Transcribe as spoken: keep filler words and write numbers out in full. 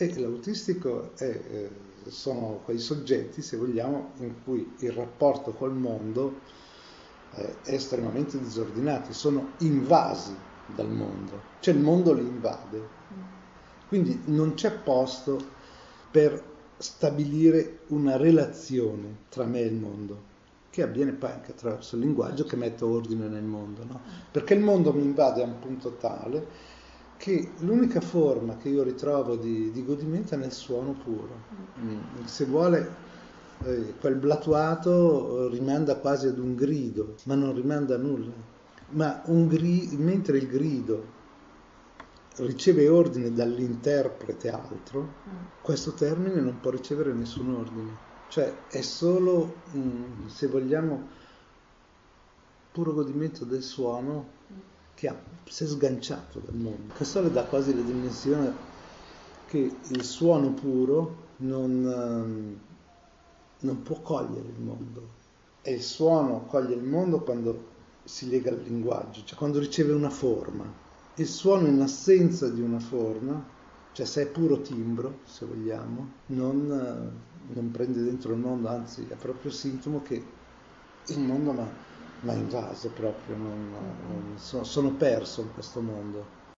E l'autistico è, eh, sono quei soggetti, se vogliamo, in cui il rapporto col mondo eh, è estremamente disordinato, sono invasi dal mondo, cioè il mondo li invade. Quindi non c'è posto per stabilire una relazione tra me e il mondo, che avviene poi anche attraverso il linguaggio che mette ordine nel mondo, no? Perché il mondo mi invade a un punto tale che l'unica forma che io ritrovo di, di godimento è nel suono puro. Mm. Se vuole, eh, quel blatuato rimanda quasi ad un grido, ma non rimanda a nulla. Ma un gri- mentre il grido riceve ordine dall'interprete altro, questo termine non può ricevere nessun ordine. Cioè è solo, mm, se vogliamo, puro godimento del suono che ha, si è sganciato dal mondo. Questo le dà quasi la dimensione che il suono puro non, ehm, non può cogliere il mondo. E il suono coglie il mondo quando si lega al linguaggio, cioè quando riceve una forma. Il suono in assenza di una forma, cioè se è puro timbro, se vogliamo, non, eh, non prende dentro il mondo, anzi è proprio sintomo che il mondo mi ha invaso proprio, non, non, sono, sono perso in questo mondo.